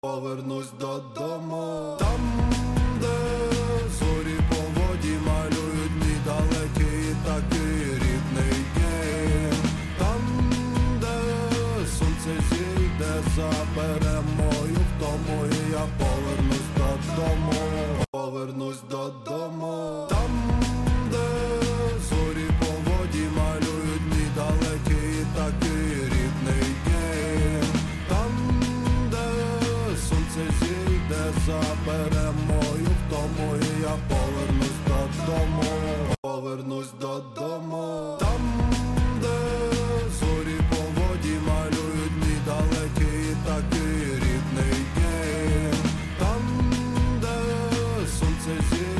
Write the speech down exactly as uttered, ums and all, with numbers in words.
Повернусь додому, там, де зорі по воді малюють дні далекі, і такий рідний дім. Там, де сонце зійде, забере мою втому, і я повернусь додому, повернусь додому. Там, де зорі по воді малюють дні далекі, і такий рідний дім. Там, сонце зійде, забере мою втому, і я повернусь додому, повернусь додому.